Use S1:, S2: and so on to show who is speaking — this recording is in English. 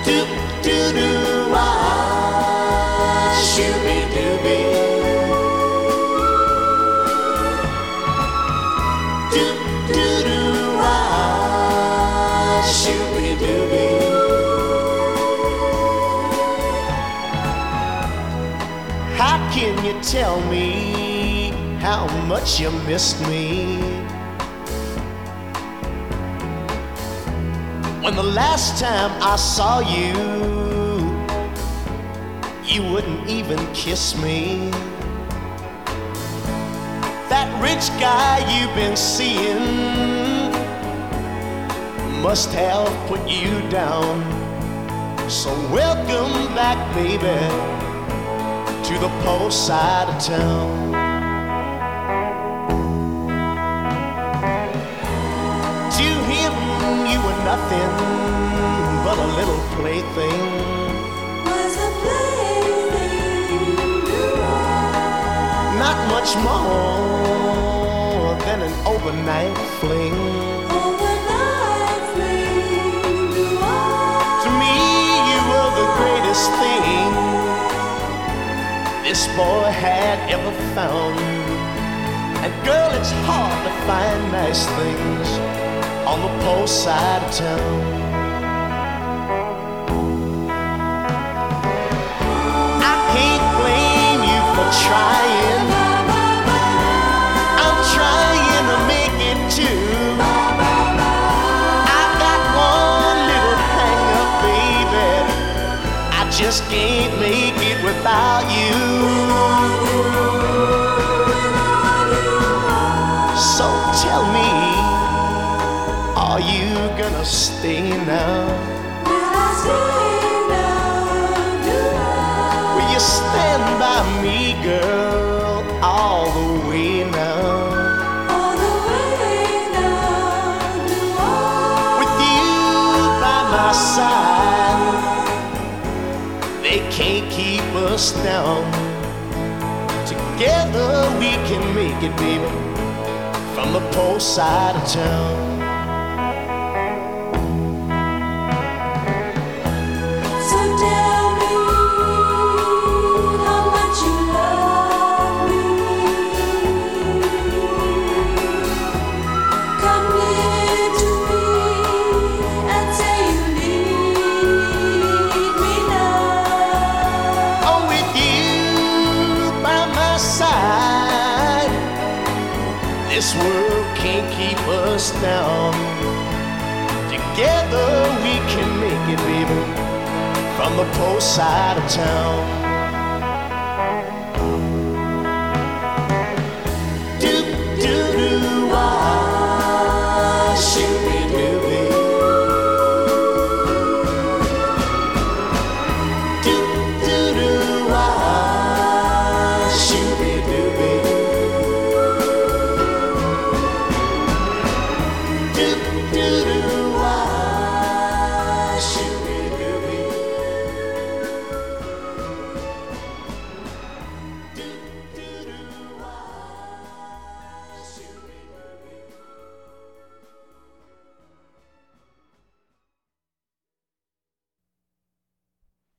S1: Doop doo doo ah, shooby dooby. Doop doo doo ah, shooby dooby. How can you tell me how much you missed me? When the last time I saw you, you wouldn't even kiss me. That rich guy you've been seeing must have put you down. So welcome back, baby, to the poor side of town. To him you were nothing but a little plaything.
S2: Was a plaything.
S1: Not much more than an overnight fling.
S2: Overnight fling.
S1: To me you were the greatest thing this boy had ever found. And girl, it's hard to find nice things on the poor side of town. I can't blame you for trying. I'm trying to make it too. I got one little hang up, baby. I just can't make it without you. So tell me, are you gonna stay now?
S2: Will I stay now? Do I?
S1: Will you stand by me, girl, all the way now?
S2: All the way now. Do I?
S1: With you by my side, they can't keep us down. Together we can make it, baby, from the poor side of town.
S2: So tell me how much you love me. Come near to me and say you need me now.
S1: Oh, with you by my side, this world can't keep us down. Together we can make it, baby, from the poor side of town.